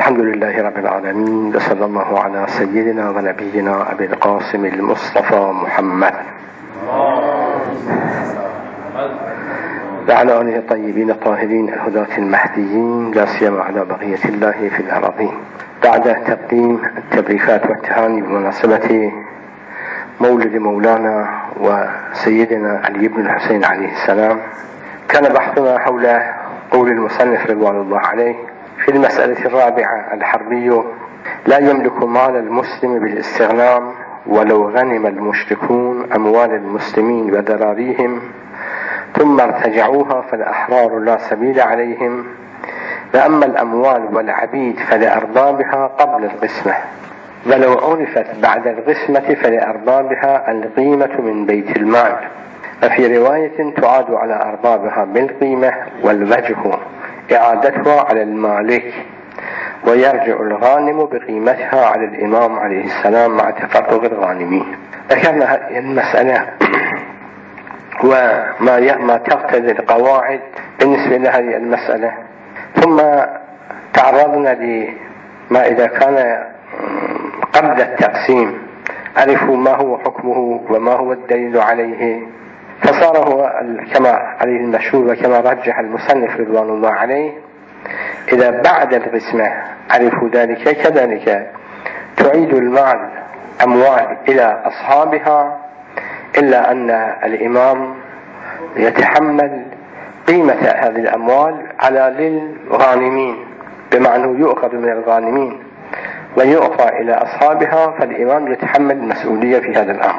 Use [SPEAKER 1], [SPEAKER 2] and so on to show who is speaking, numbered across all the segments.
[SPEAKER 1] الحمد لله رب العالمين، وصلى الله على سيدنا ونبينا أبي القاسم المصطفى محمد وعلى آله الطيبين الطاهرين الهداة المهديين، لا سيما على بقية الله في الأراضين. بعد تقديم التبريكات والتهاني بمناسبة مولد مولانا وسيدنا علي بن الحسين عليه السلام، كان بحثنا حول قول المصنف رضوان الله عليه في المسألة الرابعة: الحربي لا يملك مال المسلم بالاستغنام ولو غنم المشركون أموال المسلمين وذراريهم ثم ارتجعوها فالأحرار لا سبيل عليهم، وأما الأموال والعبيد فلأربابها قبل القسمة، ولو عرفت بعد القسمة فلأربابها القيمة من بيت المال، وفي رواية تعاد على أربابها بالقيمة، والوجه إعادتها على المالك، ويرجع الغانم بقيمتها على الإمام عليه السلام مع تفرق الغانمين. ذكرنا هذه المسألة وما تقتضي القواعد بالنسبة لهذه المسألة، ثم تعرضنا لما إذا كان قبل التقسيم عرفوا ما هو حكمه وما هو الدليل عليه، فصار هو كما عليه المشهور وكما رجح المصنف رضوان الله عليه: إذا بعد القسمة عرفوا ذلك كذلك تعيد المال أموال إلى أصحابها، إلا أن الإمام يتحمل قيمة هذه الأموال على للغانمين، بمعنى يؤخذ من الغانمين ويعطى إلى أصحابها، فالإمام يتحمل المسؤولية في هذا الأمر.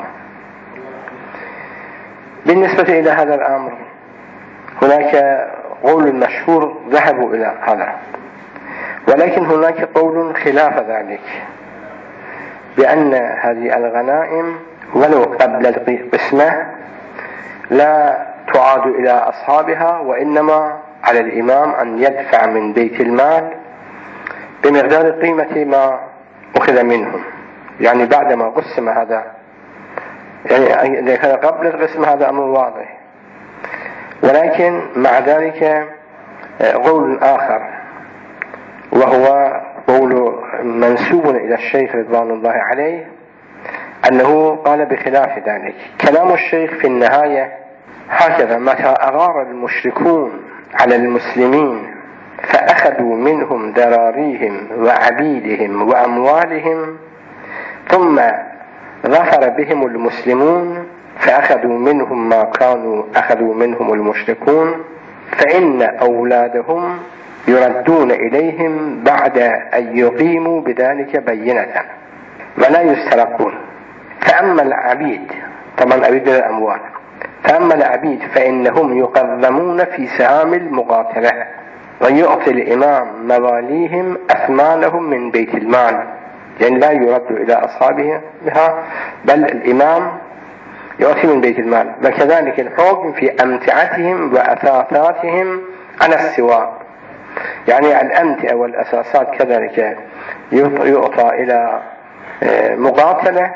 [SPEAKER 1] بالنسبة إلى هذا الأمر هناك قول مشهور ذهبوا إلى هذا، ولكن هناك قول خلاف ذلك، بأن هذه الغنائم ولو قبل القسمة لا تعاد إلى أصحابها، وإنما على الإمام أن يدفع من بيت المال بمقدار قيمة ما أخذ منهم، يعني بعدما قسم هذا، يعني إذا كان قبل القسم هذا أمر واضح. ولكن مع ذلك قول آخر، وهو قول منسوب إلى الشيخ رضوان الله عليه، أنه قال بخلاف ذلك. كلام الشيخ في النهاية هكذا: متى أغار المشركون على المسلمين فأخذوا منهم ذراريهم وعبيدهم وأموالهم، ثم ظفر بهم المسلمون فأخذوا منهم ما كانوا أخذوا منهم المشركون، فإن أولادهم يردون إليهم بعد أن يقيموا بذلك بينة ولا يسترقون. فأما العبيد، طبعا عبيد الأموال، فأما العبيد فإنهم يقدمون في سهام المقاتلة، ويعطي الإمام مواليهم أثمانهم من بيت المال، يعني لا يرد إلى أصحابها بها، بل الإمام يعطي من بيت المال. وكذلك الحكم في أمتعتهم وأثاثاتهم على السواء، يعني الأمتعة والأساسات كذلك يعطى إلى مقاتلة،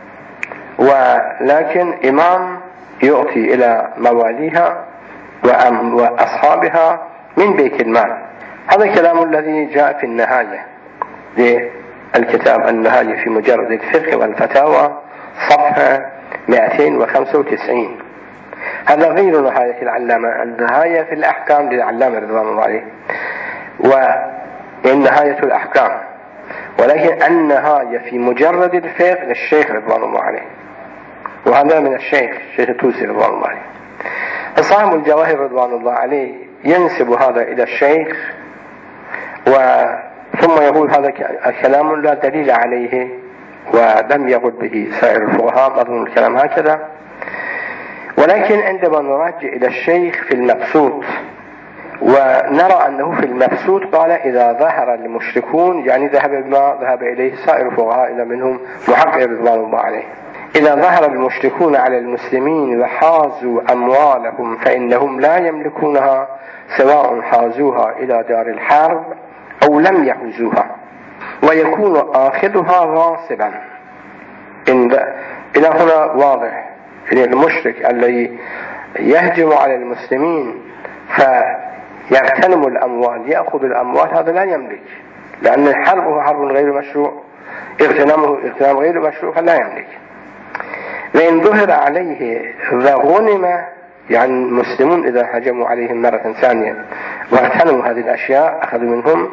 [SPEAKER 1] ولكن إمام يعطي إلى مواليها وأصحابها من بيت المال. هذا الكلام الذي جاء في النهاية للكتاب النهاية في مجرد الفقه والفتاوى صفحة 295. هذا غير نهاية العلامة، النهاية في الأحكام للعلامة رضوان الله عليه، والنهاية الأحكام، ولكن النهاية في مجرد الفقه للشيخ رضوان الله عليه، وهذا من الشيخ التوسي رضوان الله عليه. صاحب الجواهر رضوان الله عليه ينسب هذا إلى الشيخ، ثم يقول هذا الكلام لا دليل عليه ولم يقل به سائر الفقهاء، أظن الكلام هكذا. ولكن عندما نراجع إلى الشيخ في المبسوط ونرى أنه في المبسوط قال: إذا ظهر المشركون، يعني ذهب بما ذهب إليه سائر الفقهاء إلى منهم محقق رضوان الله عليه: إذا ظهر المشركون على المسلمين وحازوا أموالهم فإنهم لا يملكونها، سواء حازوها إلى دار الحرب أو لم يحوزوها، ويكون آخذها غاصبا. إلى هنا واضح، يعني المشرك الذي يهجم على المسلمين فيغتنم الأموال، يأخذ الأموال، هذا لا يملك، لأن الحرب هو حرب غير مشروع، اغتنامه اغتنام غير مشروع فلا يملك. وإن ظهر عليه وغنم، يعني المسلمون إذا هجموا عليهم مرة ثانية واغتنموا هذه الأشياء أخذوا منهم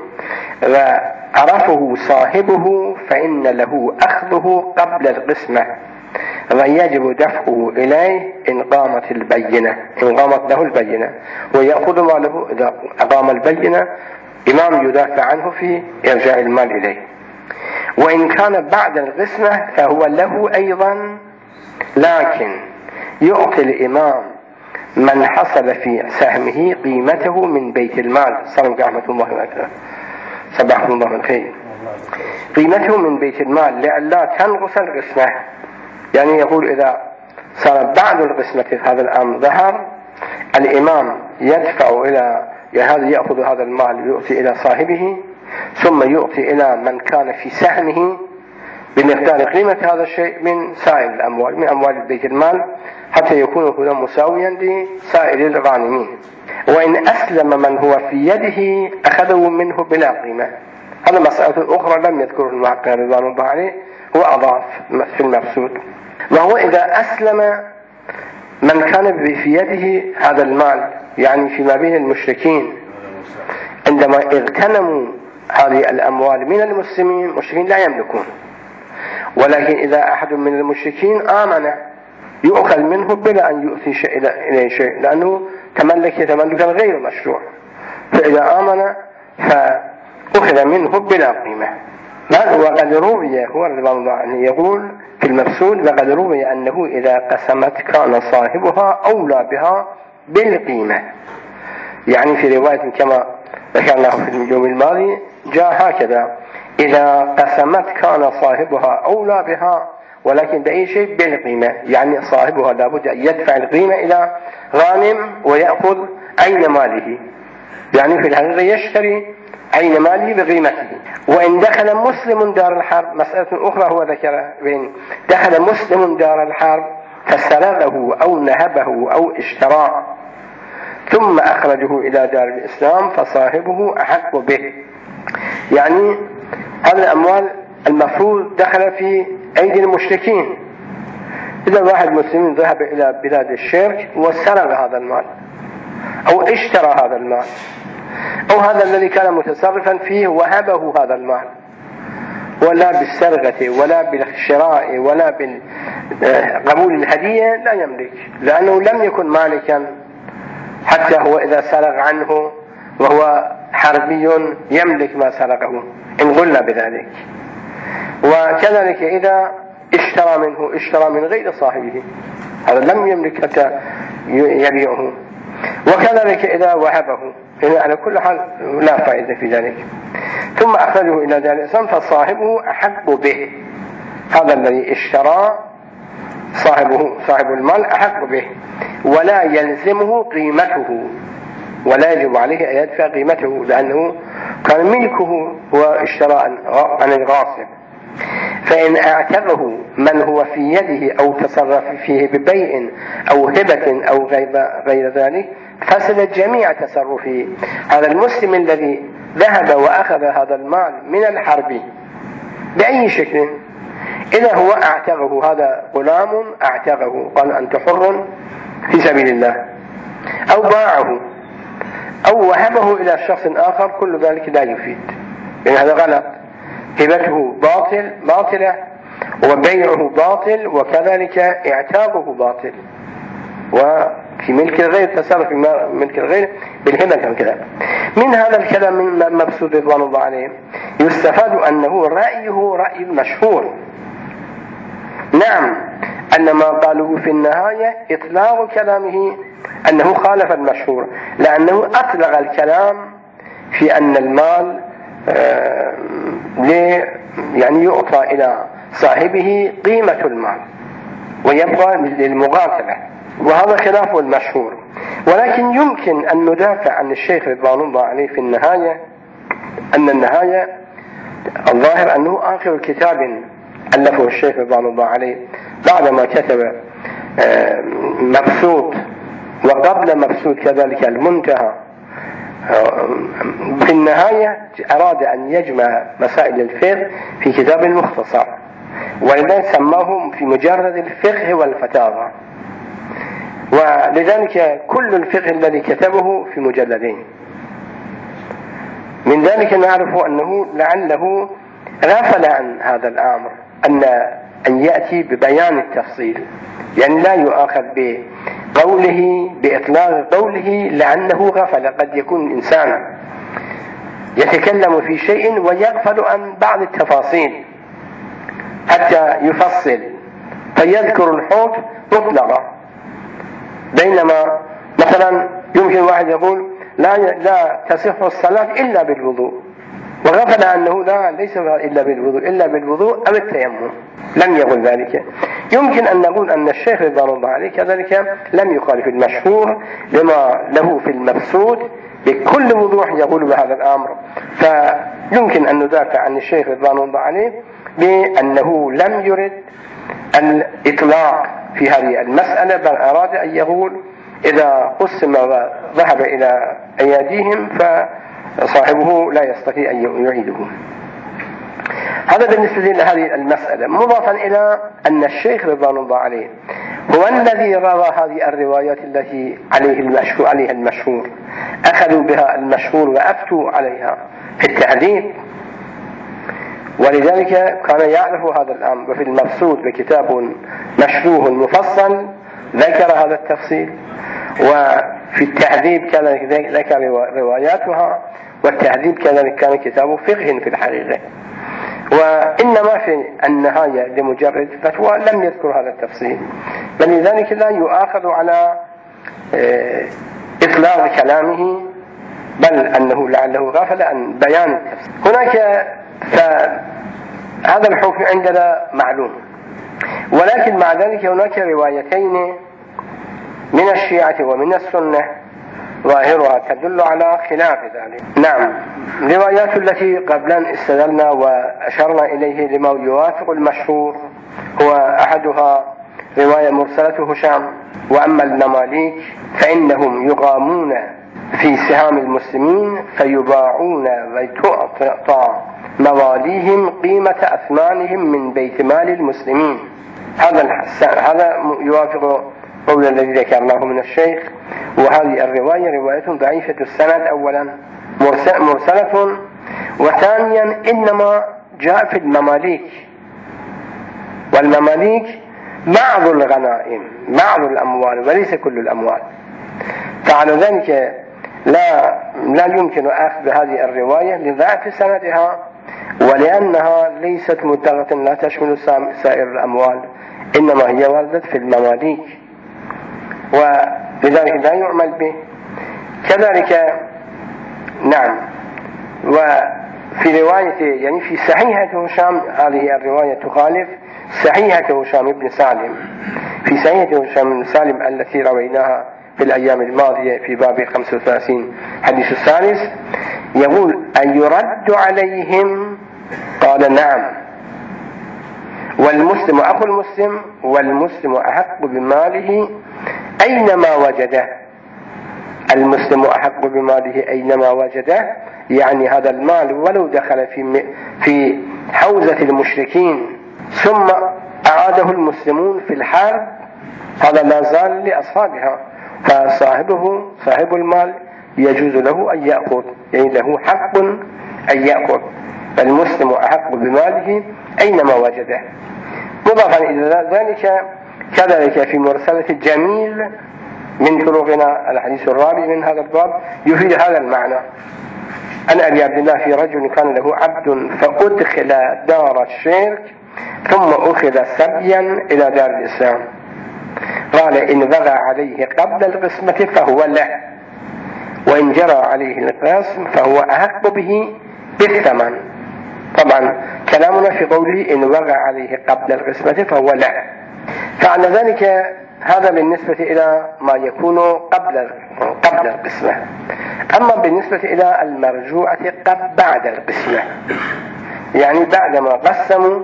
[SPEAKER 1] وعرفه صاحبه فإن له أخذه قبل القسمة، ويجب دفعه إليه إن قامت البينة، إن قامت له البينة، ويأخذ ماله إذا أقام البينة. إمام يدافع عنه في إرجاع المال إليه. وإن كان بعد القسمة فهو له أيضا، لكن يعطي الإمام من حصل في سهمه قيمته من بيت المال. صلى رحمة الله وبركاته، صباح الله الخير. قيمته من بيت المال لئلا تنقص القسمة، يعني يقول إذا صار بعد القسمة في هذا الأمر ظهر، الإمام يدفع إلى هذا، يأخذ هذا المال ويؤتي إلى صاحبه، ثم يؤتي إلى من كان في سهمه بمقدار قيمة هذا الشيء من سائر الأموال، من أموال بيت المال، حتى يكون هنا مساويا لسائر الغانمين. وإن أسلم من هو في يده أخذه منه بلا قيمة. هذا مسألة أخرى لم يذكره المحقق رضوان الله عليه، هو أضاف في المبسوط. وهو إذا أسلم من كان في يده هذا المال، يعني فيما بين المشركين عندما اغتنموا هذه الأموال من المسلمين، المشركين لا يملكون، ولكن إذا أحد من المشركين آمن يؤخذ منه بلا أن يؤتي إليه شيء، لأنه تملك تملكا غير مشروع، فإذا آمن فأخذ منه بلا قيمة. وقد روي، هو رضوان الله عنه يقول في المفسود: وقد روي أنه إذا قسمت كان صاحبها أولى بها بالقيمة. يعني في رواية كما ذكرناه في اليوم الماضي جاء هكذا: إذا قسمت كان صاحبها أولى بها، ولكن بأي شيء بالقيمة، يعني صاحبها لابد أن يدفع القيمة إلى غانم ويأخذ عين ماله، يعني في الحقيقة يشتري عين ماله بقيمته. وإن دخل مسلم دار الحرب، مسألة أخرى هو ذكرها، وإن دخل مسلم دار الحرب فسرقه أو نهبه أو اشتراه ثم أخرجه إلى دار الإسلام فصاحبه أحق به. يعني هذه الأموال المفروض دخل في أيدي المشركين. إذا واحد مسلم ذهب إلى بلاد الشرك وسرق هذا المال أو اشترى هذا المال، أو هذا الذي كان متصرفا فيه وهبه هذا المال، ولا بالسرقة ولا بالشراء ولا بقبول الهدية لا يملك، لأنه لم يكن مالكا. حتى هو إذا سرق عنه وهو حربي يملك ما سرقه إن قلنا بذلك. وكذلك إذا اشترى من غير صاحبه، هذا لم يملك حتى يبيعه. وكذلك إذا وهبه، على كل حال لا فائدة في ذلك. ثم أخرجه إلى دار الإسلام فصاحبه أحق به. هذا الذي اشترى صاحب المال أحق به، ولا يلزمه قيمته، ولا يجب عليه أن يدفع قيمته، لأنه كان ملكه واشترى عن الغاصب. فإن اعتقه من هو في يده أو تصرف فيه ببيع أو هبة أو غير ذلك فسد جميع تصرفه. هذا المسلم الذي ذهب وأخذ هذا المال من الحرب بأي شكل، إذا هو اعتقه، هذا غلام اعتقه قال أنت حر في سبيل الله، أو باعه أو وهبه إلى شخص آخر، كل ذلك لا يفيد، لأن هذا غلط. هبته باطلة وبيعه باطل، وكذلك اعتاقه باطل، وفي ملك الغير تصرف في ملك الغير بالهبة وكذا. من هذا الكلام من مبسوط رضوان الله عليه يستفاد أنه رأيه رأي مشهور. نعم، أن ما قالوا في النهاية إطلاق كلامه أنه خالف المشهور، لأنه أطلق الكلام في أن المال يعني يعطى إلى صاحبه قيمة المال ويبقى للمقاتلة، وهذا خلاف المشهور. ولكن يمكن أن ندافع عن الشيخ رضوان الله عليه في النهاية، أن النهاية الظاهر أنه آخر كتاب ألفه الشيخ رضوان الله عليه بعدما كتب مبسوط، وقبل مبسوط كذلك المنتهى في النهاية أراد أن يجمع مسائل الفقه في كتاب مختصر، ولذلك سماه في مجرد الفقه والفتاوى، ولذلك كل الفقه الذي كتبه في مجلدين. من ذلك نعرف أنه لعله غفل عن هذا الأمر، أن يأتي ببيان التفصيل، يعني لا يؤاخذ بقوله بإطلاق قوله لأنه غفل. قد يكون إنسانا يتكلم في شيء ويغفل عن بعض التفاصيل حتى يفصل، فيذكر الحوض مطلقة، بينما مثلا يمكن واحد يقول لا تصح الصلاة إلا بالوضوء، وغفل أنه ليس إلا بالوضوء أو التيمم، لم يقل ذلك. يمكن أن نقول أن الشيخ رضوان الله عليه كذلك لم يخالف المشهور لما له في المبسوط بكل وضوح يقول بهذا الأمر، فيمكن أن ندافع عن الشيخ رضوان الله عليه بأنه لم يرد الإطلاق في هذه المسألة، بل أراد أن يقول إذا قسم وذهب إلى أيديهم فصاحبه لا يستطيع أن يعيده. هذا بالنسبة لهذه المسألة، مضافا إلى أن الشيخ رضوان الله عليه هو الذي روى هذه الروايات التي عليها المشهور، أخذوا بها المشهور وأفتوا عليها في التعذيب، ولذلك كان يعرف هذا الأمر. وفي المبسوط بكتاب مشروح مفصل ذكر هذا التفصيل، وفي التعذيب كذلك ذكر رواياتها، والتعذيب كذلك كان كتاب فقه في الحقيقة، وإنما في النهاية لمجرد فتوى لم يذكر هذا التفصيل، فلذلك لا يؤاخذ على إطلاق كلامه، بل أنه لعله غفل عن بيان التفصيل. هناك فهذا الحكم عندنا معلوم، ولكن مع ذلك هناك روايتين من الشيعة ومن السنة ظاهرها تدل على خلاف ذلك. نعم، روايات التي قبلا استدلنا وأشرنا إليه لما يوافق المشهور، هو أحدها رواية مرسلة هشام: وأما المماليك فإنهم يقامون في سهام المسلمين فيباعون وتعطى مواليهم قيمة أثمانهم من بيت مال المسلمين. هذا يوافق قول الذي ذكرناه من الشيخ. وهذه الرواية رواية ضعيفة السند، أولا مرسلة، وثانيا إنما جاء في المماليك، والمماليك بعض الغنائم بعض الأموال وليس كل الأموال، فعلى ذلك لا يمكن أخذ هذه الرواية لضعف سندها، ولأنها ليست مدغة لا تشمل سائر الأموال، إنما هي وردت في المماليك، ولذلك لا يعمل به. كذلك نعم، وفي رواية يعني في صحيحة هشام، هذه الرواية تخالف صحيحة هشام بن سالم. في صحيحة هشام بن سالم التي رويناها في الأيام الماضية في باب 35 حديث الثالث، يقول: أن يرد عليهم؟ قال: نعم، والمسلم أخو المسلم، والمسلم أحق بماله أينما وجده. المسلم أحق بماله أينما وجده، يعني هذا المال ولو دخل في حوزة المشركين ثم أعاده المسلمون في الحرب، هذا لا زال لأصحابها، صاحب المال يجوز له أن يأخذ، يعني له حق أن يأخذ. المسلم أحق بماله أينما وجده. مضافا إلى ذلك كذلك في مرسلة الجميل من طرقنا الحديث الرابع من هذا الباب يفيد هذا المعنى: أن أبي عبد الله في رجل كان له عبد فأدخل دار الشرك ثم أخذ سبيا إلى دار الإسلام، قال: إن بغى عليه قبل القسمة فهو له، وإن جرى عليه القسم فهو أحق به بالثمن. طبعا كلامنا في قوله إن بغى عليه قبل القسمة فهو له، فعلى ذلك هذا بالنسبة إلى ما يكون قبل القسمة. أما بالنسبة إلى المرجوعة بعد القسمة، يعني بعدما قسموا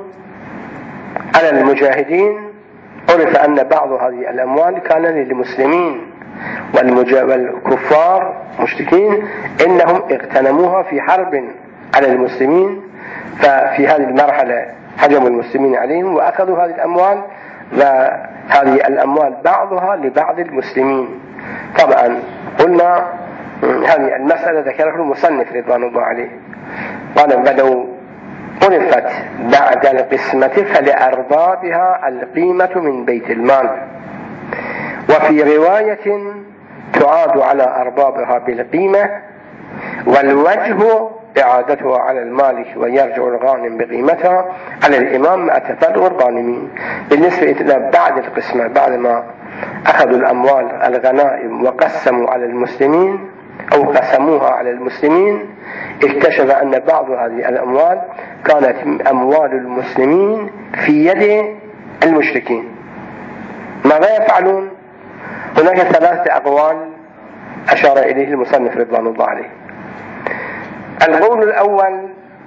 [SPEAKER 1] على المجاهدين عرف أن بعض هذه الأموال كان للمسلمين، والكفار مشركين إنهم اغتنموها في حرب على المسلمين، ففي هذه المرحلة هجموا المسلمين عليهم وأخذوا هذه الأموال، وهذه الأموال بعضها لبعض المسلمين. طبعا قلنا هذه المسألة ذكرها المصنف رضوان الله عليه، قال ولو عرفت بعد القسمة فلأربابها القيمة من بيت المال. وفي رواية تعاد على أربابها بالقيمة، والوجه إعادتها على المالك ويرجع الغانم بقيمتها على الإمام مع تفرغ الغانمين. بالنسبة إلى بعد القسمة، بعد ما أخذوا الأموال الغنائم وقسموا على المسلمين أو قسموها على المسلمين، اكتشف أن بعض هذه الأموال كانت أموال المسلمين في يد المشركين. ماذا يفعلون؟ هناك 3 أقوال أشار إليه المصنف رضوان الله عليه. القول الأول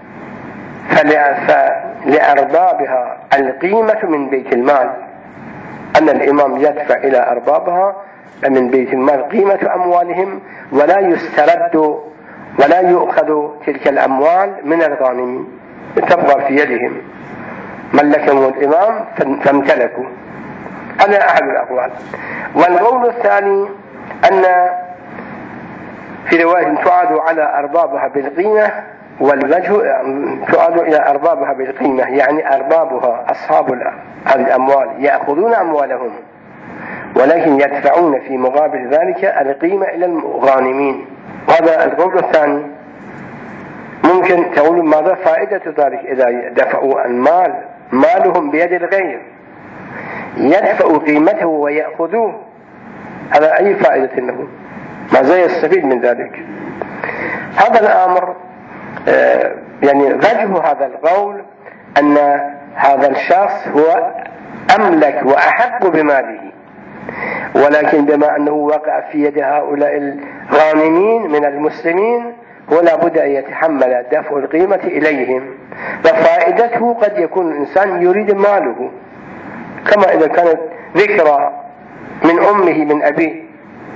[SPEAKER 1] فلأربابها القيمة من بيت المال، أن الإمام يدفع إلى أربابها من بيت المال قيمة أموالهم، ولا يسترد ولا يؤخذ تلك الأموال من الغانمين، تبقى في يدهم، ملكهم الإمام فامتلكوا. هذا أحد الأقوال. والقول الثاني أن في رواية تعاد على أربابها بالقيمة، والوجه تعاد إلى أربابها بالقيمة، يعني أربابها أصحاب هذه الأموال يأخذون أموالهم ولكن يدفعون في مقابل ذلك القيمة إلى الغانمين. هذا القول الثاني. ممكن تقول ماذا فائدة ذلك إذا دفعوا المال، مالهم بيد الغير، يدفعوا قيمته ويأخذوه، هذا أي فائدة له؟ ماذا يستفيد من ذلك؟ هذا الأمر يعني وجه هذا القول أن هذا الشخص هو أملك وأحق بماله، ولكن بما أنه وقع في يد هؤلاء الغانمين من المسلمين هو لابد أن يتحمل دفع القيمة إليهم. وفائدته قد يكون الإنسان يريد ماله، كما إذا كانت ذكرى من أمه من أبيه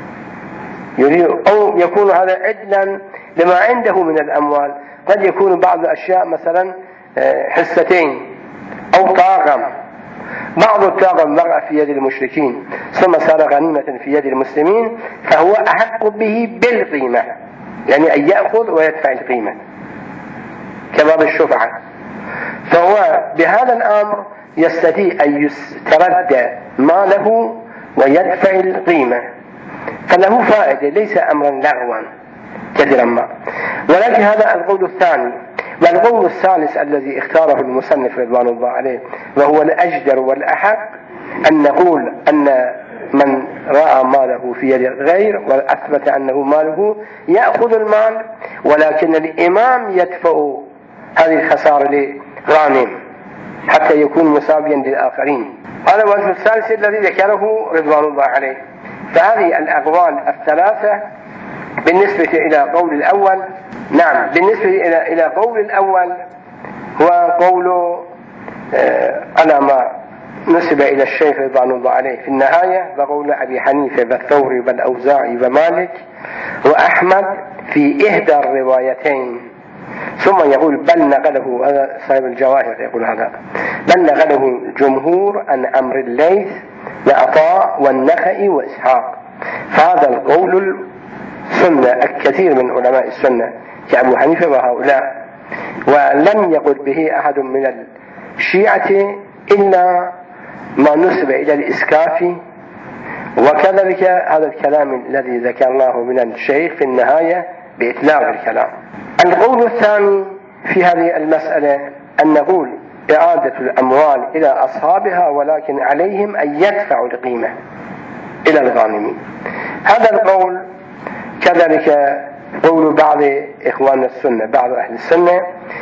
[SPEAKER 1] يريد، أو يكون هذا عدلا لما عنده من الأموال. قد يكون بعض الأشياء مثلا حصتين أو طاقم، بعض الطاقم وقع في يد المشركين ثم صار غنيمة في يد المسلمين، فهو أحق به بالقيمة، يعني أن يأخذ ويدفع القيمة كباب الشفعة. فهو بهذا الأمر يستطيع أن يسترد ماله ويدفع القيمة، فله فائدة، ليس أمرا لغوا كثيرا ما. ولكن هذا القول الثاني. والقول الثالث الذي اختاره المصنف رضوان الله عليه وهو الأجدر والأحق، أن نقول أن من رأى ماله في يد الغير وأثبت أنه ماله يأخذ المال، ولكن الإمام يدفع هذه الخسارة لغانم حتى يكون مساويا للآخرين. هذا الوجه الثالث الذي ذكره رضوان الله عليه. فهذه الأقوال الثلاثة بالنسبة إلى قول الأول. نعم، بالنسبة إلى قول الأول هو قول على ما نسب إلى الشيخ رضوان الله عليه في النهاية، وقول أبي حنيفة والثوري والأوزاعي ومالك وأحمد في إحدى الروايتين. ثم يقول بل نقله، هذا صاحب الجواهر يقول هذا، بل نقله الجمهور عن أمر الليث وعطاء والنخعي وإسحاق. فهذا القول السنة، الكثير من علماء السنة كأبو حنيفة وهؤلاء، ولم يقل به أحد من الشيعة إلا ما نسب إلى الإسكافي. وكذلك هذا الكلام الذي ذكرناه من الشيخ في النهاية بإطلاق الكلام. القول الثاني في هذه المسألة أن نقول إعادة الأموال إلى أصحابها، ولكن عليهم أن يدفعوا القيمة إلى الغانمين. هذا القول كذلك قول بعض إخوان السنة، بعض أهل السنة.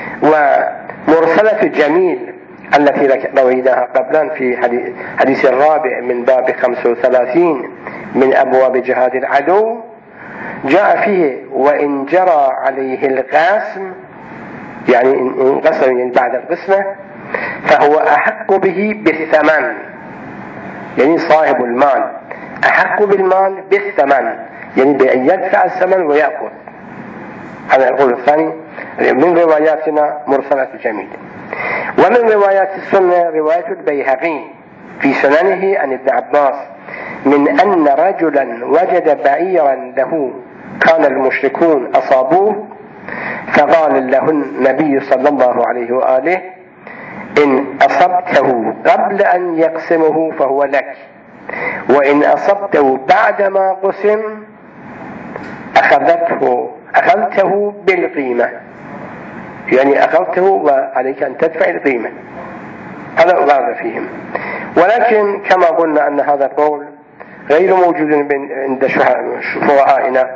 [SPEAKER 1] ومرسلة جميل التي رويناها قبلا في حديث الرابع من باب 35 من أبواب جهاد العدو، جاء فيه وإن جرى عليه القاسم، يعني إن قسم يعني بعد القسمة، فهو أحق به بالثمن، يعني صاحب المال أحق بالمال بالثمن، يعني بأن يدفع الثمن ويأخذ. هذا القول الثاني من رواياتنا مرسلة جميل. ومن روايات السنة رواية البيهقي في سننه عن ابن عباس من أن رجلا وجد بعيرا له كان المشركون أصابوه، فقال له النبي صلى الله عليه وآله: إن أصبته قبل أن يقسمه فهو لك، وإن أصبته بعدما قسم أخذته بالقيمة، يعني أخذته وعليك أن تدفع القيمة. هذا ورد فيهم، ولكن كما قلنا أن هذا القول غير موجود عند فقهائنا،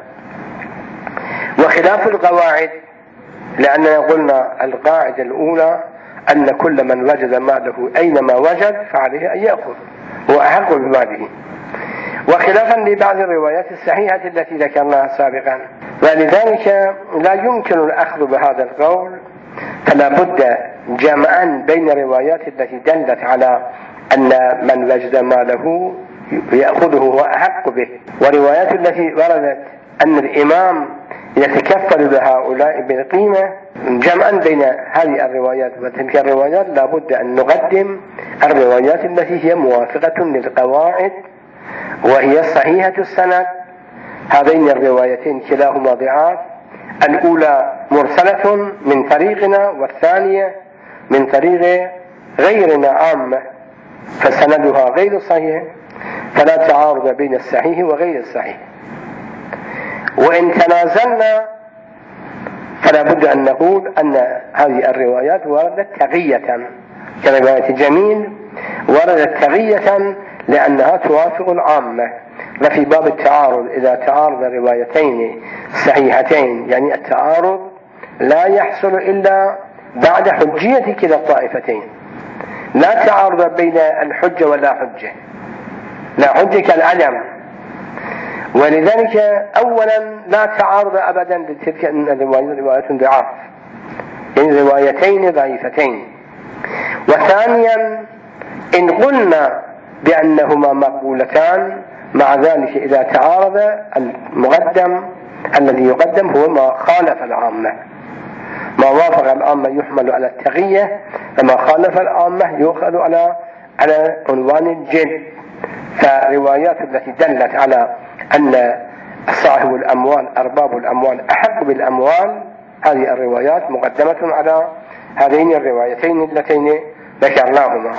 [SPEAKER 1] وخلاف القواعد، لأننا قلنا القاعدة الأولى أن كل من وجد ماله أينما وجد فعليه أن يأخذ، هو أحق بماله، وخلافا لبعض الروايات الصحيحة التي ذكرناها سابقا. ولذلك لا يمكن الأخذ بهذا القول، فلا بد جمعا بين الروايات التي دلت على أن من وجد ماله يأخذه وأحق به، وروايات التي وردت أن الإمام يتكفل لهؤلاء بالقيمة. جمعا بين هذه الروايات وتلك الروايات لا بد أن نقدم الروايات التي هي موافقة للقواعد وهي صحيحة السند. هذين الروايتين كلاهما ضعاف، الأولى مرسلة من طريقنا والثانية من طريق غيرنا عامة، فسندها غير صحيح، فلا تعارض بين الصحيح وغير الصحيح. وإن تنازلنا فلا بد أن نقول أن هذه الروايات وردت تغية، كرواية جميل وردت تغية لأنها توافق العامة. وفي باب التعارض إذا تعارض روايتين صحيحتين، يعني التعارض لا يحصل إلا بعد حجية كلا الطائفتين، لا تعارض بين الحجة ولا حجة، لا حجة كالعدم. ولذلك أولا لا تعارض أبدا لتلك الروايات ضعاف، يعني روايتين ضعيفتين. وثانيا إن قلنا بأنهما مقبولتان، مع ذلك إذا تعارض المقدم الذي يقدم هو ما خالف العامة، ما وافق العامة يحمل على التغية، وما خالف العامة يؤخذ على عنوان الجد. فروايات التي دلت على أن صاحب الأموال أرباب الأموال أحق بالأموال، هذه الروايات مقدمة على هذين الروايتين اللتين ذكرناهما.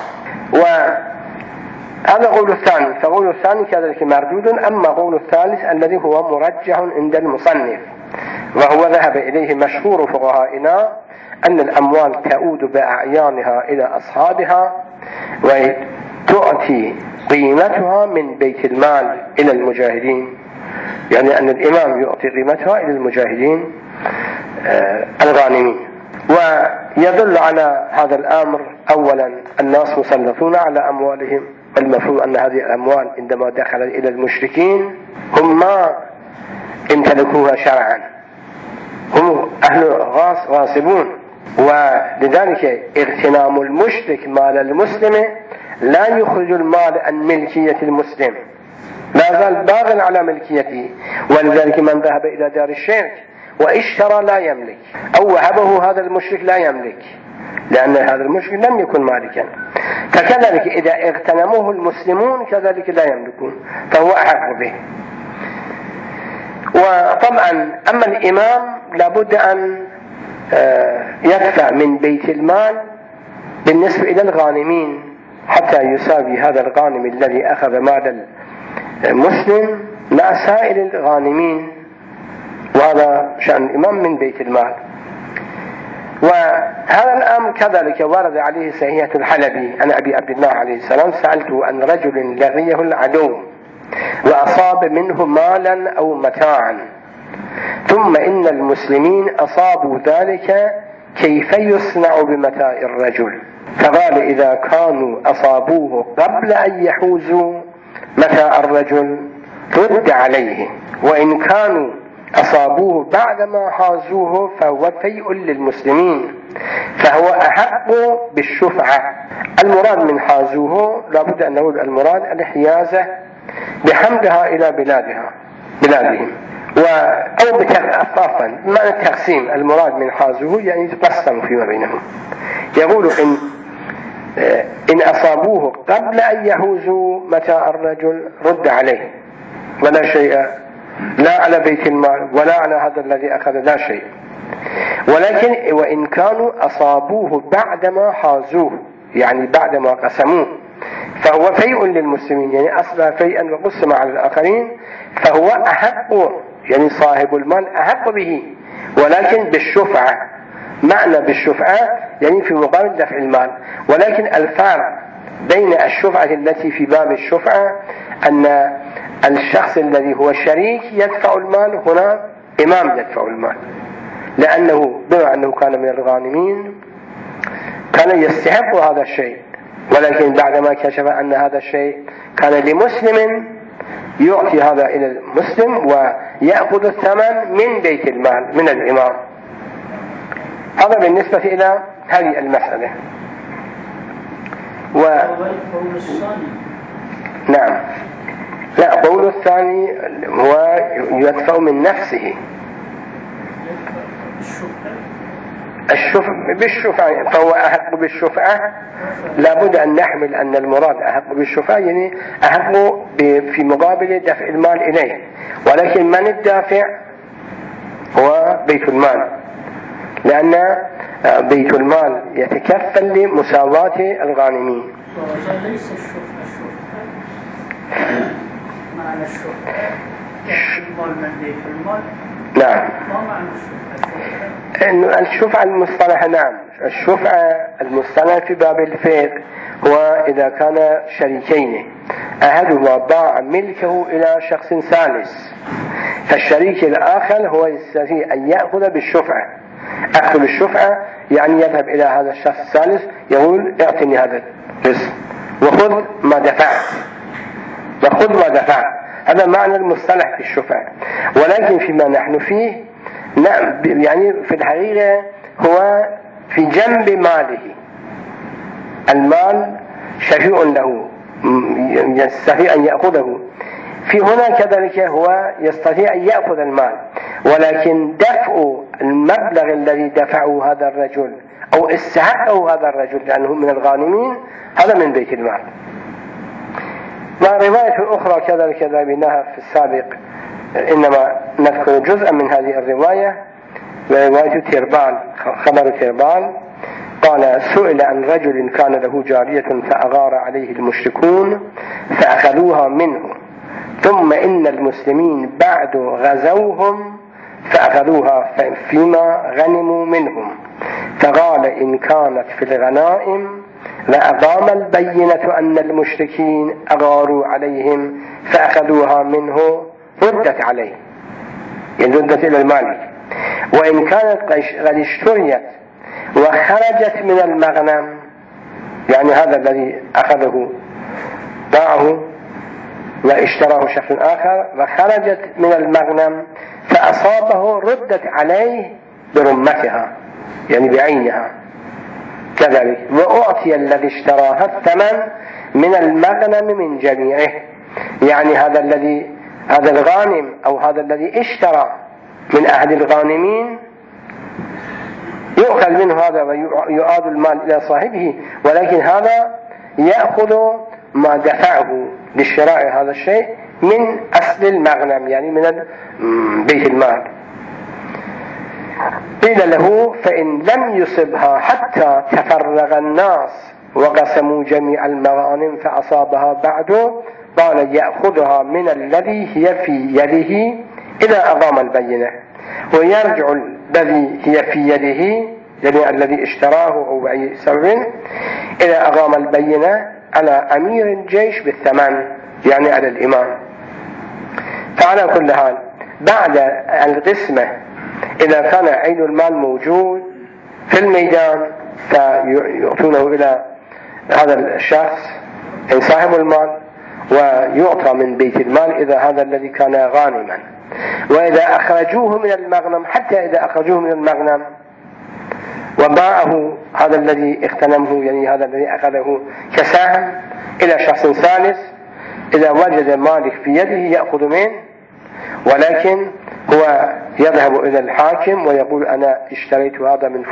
[SPEAKER 1] وهذا قول الثاني. فقول الثاني كذلك مردود. أما قول الثالث الذي هو مرجح عند المصنف وهو ذهب إليه مشهور فقهائنا، أن الأموال تعود بأعيانها إلى أصحابها وتؤتي قيمتها من بيت المال إلى المجاهدين، يعني أن الإمام يؤتي قيمتها إلى المجاهدين الغانمين. ويدل على هذا الأمر أولا الناس مسلطون على أموالهم، المفروض أن هذه الأموال عندما دخلت إلى المشركين هم ما امتلكوها شرعا، هم أهل غاصبون، ولذلك اغتنام المشرك مال المسلم لا يخرج المال عن ملكية المسلم، لا زال باغ على ملكيته. ولذلك من ذهب إلى دار الشرك واشترى لا يملك، أو وهبه هذا المشرك لا يملك، لأن هذا المشرك لم يكن مالكا. فكذلك إذا اغتنموه المسلمون كذلك لا يملكون، فهو أحق به. وطبعا أما الإمام لابد أن يدفع من بيت المال بالنسبة إلى الغانمين حتى يساوي هذا الغانم الذي أخذ مال المسلم مع سائر الغانمين، وهذا شأن الإمام من بيت المال. وهذا الأمر كذلك ورد عليه صحيحة الحلبي عن أبي عبد الله عليه السلام: سألته عن رجل لغيه العدو وأصاب منه مالا أو متاعا، ثم إن المسلمين أصابوا ذلك، كيف يصنع بمتاع الرجل؟ فقال: إذا كانوا أصابوه قبل أن يحوزوا متاع الرجل رد عليه، وإن كانوا أصابوه بعدما حازوه فهو فيء للمسلمين، فهو أحق بالشفعة. المراد من حازوه لابد أن نقول المراد الحيازة، بحملها إلى بلادهم أو بتخفافا بمعنى التقسيم. المراد من حازوه يعني تقسم فيما بينهم. يقول إن أصابوه قبل أن يحوزوا متاع الرجل رد عليه ولا شيء، لا على بيت المال ولا على هذا الذي أخذ لا شيء. ولكن وإن كانوا أصابوه بعدما حازوه يعني بعدما قسموه فهو فيء للمسلمين، يعني أصبح فيئا وقسم على الآخرين، فهو أحق، يعني صاحب المال أحق به، ولكن بالشفعة. معنى بالشفعة يعني في مقابل دفع المال. ولكن الفرق بين الشفعة التي في باب الشفعة أن الشخص الذي هو شريك يدفع المال، هنا إمام يدفع المال، لأنه بما أنه كان من الغانمين كان يستحق هذا الشيء، ولكن بعدما كشف أن هذا الشيء كان لمسلم يعطي هذا إلى المسلم ويأخذ الثمن من بيت المال من الإمام. هذا بالنسبة إلى هذه المسألة. نعم، لا، قول الثاني هو يدفع من نفسه بالشفعة، فهو أحق بالشفعة. لابد أن نحمل أن المراد أحق بالشفعة يعني أحق في مقابل دفع المال إليه، ولكن من الدافع هو بيت المال، لأن بيت المال يتكفل لمساواة الغانمين.
[SPEAKER 2] ليس الشفعة معنى الشفعة المال من بيت المال.
[SPEAKER 1] نعم،
[SPEAKER 2] ما معنى الشفعة؟
[SPEAKER 1] إنه الشفعة المصطلح، نعم، الشفعة المصطلح في باب الفقه هو إذا كان شريكين أحدهما باع ملكه إلى شخص ثالث، فالشريك الآخر هو يستطيع أن يأخذ بالشفعة. أخذ بالشفعة يعني يذهب إلى هذا الشخص الثالث يقول اعطني هذا الرزق وخذ ما دفعت، هذا معنى المصطلح في الشفعة. ولكن فيما نحن فيه نعم، يعني في الحقيقة هو في جنب ماله، المال شفيع له يستطيع أن يأخذه. في هنا كذلك هو يستطيع أن يأخذ المال، ولكن دفع المبلغ الذي دفعه هذا الرجل أو استحقه هذا الرجل لأنه من الغانمين هذا من بيت المال. ورواية أخرى كذلك ذكرناها في السابق، إنما نذكر جزءا من هذه الرواية، رواية تربال، خبر تربال قال: سئل عن رجل كان له جارية فأغار عليه المشركون فأخذوها منه، ثم إن المسلمين بعد غزوهم فأخذوها فيما غنموا منهم، فقال: إن كانت في الغنائم لأقام البينة أن المشركين أغاروا عليهم فأخذوها منه ردت عليه، يعني ردت إلى المال. وإن كانت قد اشتريت وخرجت من المغنم، يعني هذا الذي أخذه باعه واشتراه شخص آخر وخرجت من المغنم فأصابه ردت عليه برمتها يعني بعينها كذلك، وأعطي الذي اشتراها الثمن من المغنم من جميعه، يعني هذا الغانم أو هذا الذي اشترى من أحد الغانمين يؤخذ منه هذا ويعاد المال إلى صاحبه، ولكن هذا يأخذ ما دفعه للشراء هذا الشيء من أصل المغنم يعني من بيت المال. قيل له: فإن لم يصبها حتى تفرغ الناس وقسموا جميع المغانم فأصابها بعد، قال: يأخذها من الذي هي في يده إذا أقام البينة، ويرجع الذي هي في يده يعني الذي اشتراه أو بأي سبب إذا أقام البينة على أمير الجيش بالثمن يعني على الإمام. فعلى كل حال بعد القسمة إذا كان عين المال موجود في الميدان فيعطونه إلى هذا الشخص صاحب المال ويعطى من بيت المال إذا هذا الذي كان غانما. وإذا أخرجوه من المغنم، حتى إذا أخرجوه من المغنم وباعه هذا الذي اغتنمه يعني هذا الذي أخذه كسهم إلى شخص ثالث إذا وجد مالك في يده يأخذ منه، ولكن هو يذهب إلى الحاكم ويقول أنا اشتريت هذا من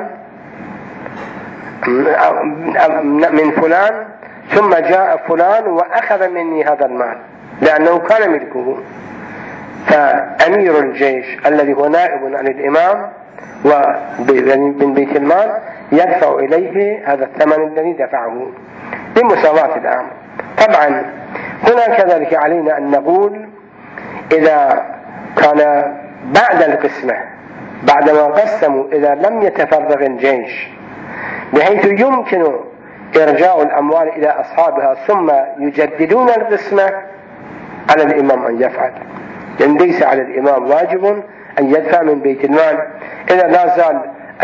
[SPEAKER 1] فلان ثم جاء فلان وأخذ مني هذا المال لأنه كان ملكه. فأمير الجيش الذي هو نائب عن الإمام ومن بيت المال يدفع إليه هذا الثمن الذي دفعه بمساواة الأمر. طبعا هنا كذلك علينا أن نقول إذا كان بعد القسمة بعدما قسموا إذا لم يتفرغ الجيش بحيث يمكن إرجاع الأموال إلى أصحابها ثم يجددون القسمة، على الإمام أن يفعل، لأن ليس على الإمام واجب أن يدفع من بيت المال إذا لا زال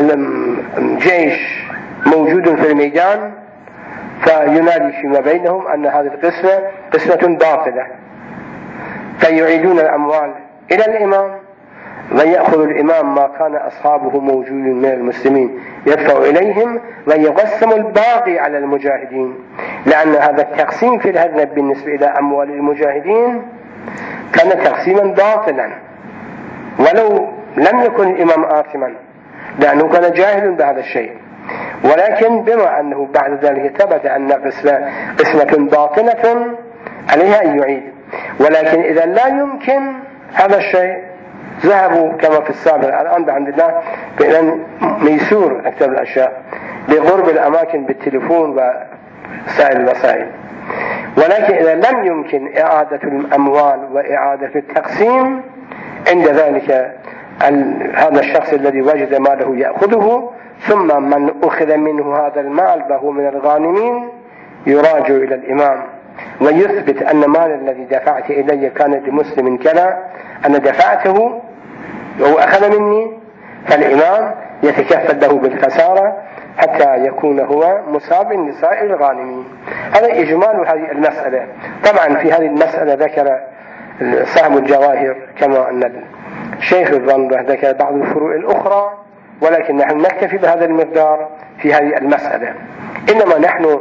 [SPEAKER 1] الجيش موجود في الميدان، فينادي فيما بينهم أن هذه القسمة قسمة باطلة، فيعيدون الأموال إلى الإمام ويأخذ الإمام ما كان أصحابه موجود من المسلمين يدفع إليهم ويقسم الباقي على المجاهدين، لأن هذا التقسيم في الهدنة بالنسبة إلى أموال المجاهدين كان تقسيما باطلا ولو لم يكن الإمام آثما لأنه كان جاهل بهذا الشيء، ولكن بما أنه بعد ذلك ثبت أن قسمة باطلة عليها أن يعيد. ولكن إذا لا يمكن هذا الشيء ذهبوا كما في السابق. الآن بحمد الله فإن ميسور أكثر الأشياء لقرب الأماكن بالتليفون وسائل الوسائل، ولكن إذا لم يمكن إعادة الأموال وإعادة التقسيم عند ذلك هذا الشخص الذي وجد ماله يأخذه، ثم من أخذ منه هذا المال وهو من الغانمين يراجع إلى الإمام ويثبت أن مال الذي دفعت إلي كان لمسلم كذا أنا دفعته وهو أخذ مني، فالإمام يتكفل له بالخسارة حتى يكون هو مصاب لسائر الغانمين. هذا إجمال هذه المسألة. طبعا في هذه المسألة ذكر صاحب الجواهر كما أن الشيخ الضنبة ذكر بعض الفروع الأخرى، ولكن نحن نكتفي بهذا المقدار في هذه المسألة. إنما نحن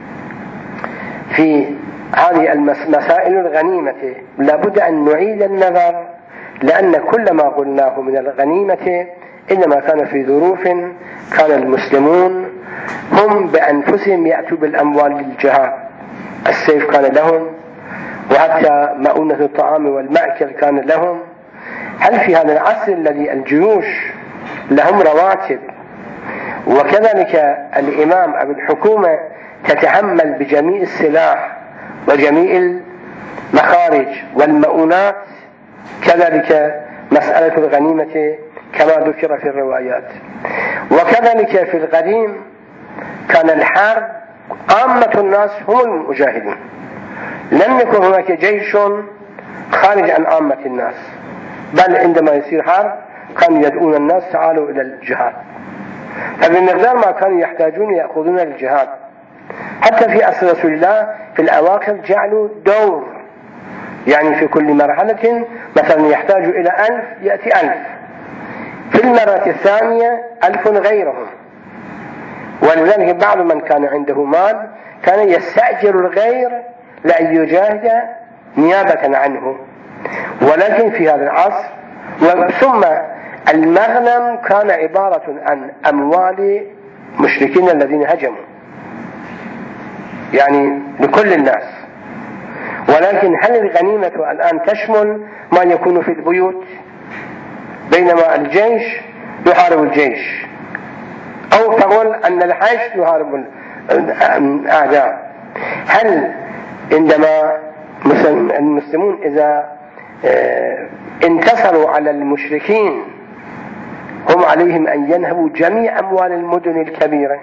[SPEAKER 1] في هذه المسائل الغنيمة لابد أن نعيد النظر، لأن كل ما قلناه من الغنيمة إنما كان في ظروف كان المسلمون هم بأنفسهم يأتوا بالأموال للجهاد، السيف كان لهم وحتى مؤونة الطعام والمأكل كان لهم. هل في هذا العصر الذي الجيوش لهم رواتب وكذلك الإمام أو الحكومة تتحمل بجميع السلاح وجميع المخارج والمؤونات، كذلك مسألة الغنيمة كما ذكر في الروايات. وكذلك في القديم كان الحرب عامة الناس هم المجاهدون، لم يكن هناك جيش خارج عن عامة الناس، بل عندما يصير حرب كانوا يدعون الناس تعالوا إلى الجهاد، فبمقدار ما كانوا يحتاجون يأخذون الجهاد. حتى في عصر رسول الله في الأواخر جعلوا دور، يعني في كل مرحلة مثلا يحتاج إلى 1000 يأتي 1000، في المرة الثانية 1000 غيرهم. ولذلك بعض من كان عنده مال كان يستأجر الغير لأن يجاهد نيابة عنه. ولكن في هذا العصر ثم المغنم كان عبارة عن أموال مشركين الذين هجموا، يعني لكل الناس. ولكن هل الغنيمة الآن تشمل ما يكون في البيوت، بينما الجيش يحارب الجيش، أو تقول أن الحيش يحارب الأعداء؟ هل عندما المسلمون إذا انتصروا على المشركين هم عليهم أن ينهبوا جميع أموال المدن الكبيرة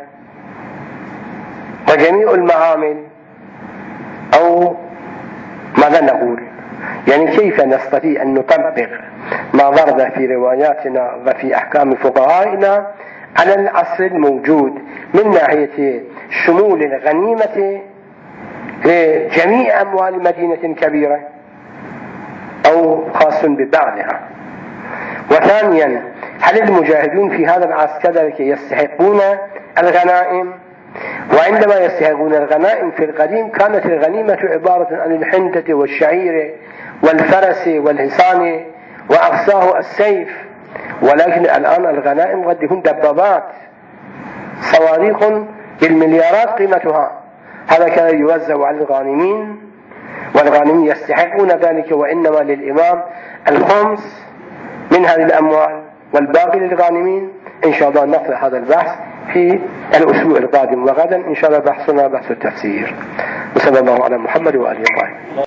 [SPEAKER 1] وجميع المعامل، أو ماذا نقول؟ يعني كيف نستطيع أن نطبق ما ورد في رواياتنا وفي أحكام فقهائنا على العصر الموجود من ناحية شمول الغنيمة لجميع أموال مدينة كبيرة أو خاص ببعضها؟ وثانيا، هل المجاهدون في هذا العصر كذلك يستحقون الغنائم؟ وعندما يستحقون الغنائم في القديم كانت الغنيمة عبارة عن الحنطة والشعير والفرس والحصان وأقصاه السيف، ولكن الآن الغنائم قد يكون دبابات، صواريخ بالمليارات قيمتها. هذا كان يوزع على الغانمين، والغانمين يستحقون ذلك، وإنما للإمام الخمس من هذه الأموال والباقي للغانمين. إن شاء الله نقرأ هذا البحث في الأسبوع القادم، وغدا إن شاء الله بحثنا بحث التفسير. وصلى الله على محمد وآله وصحبه.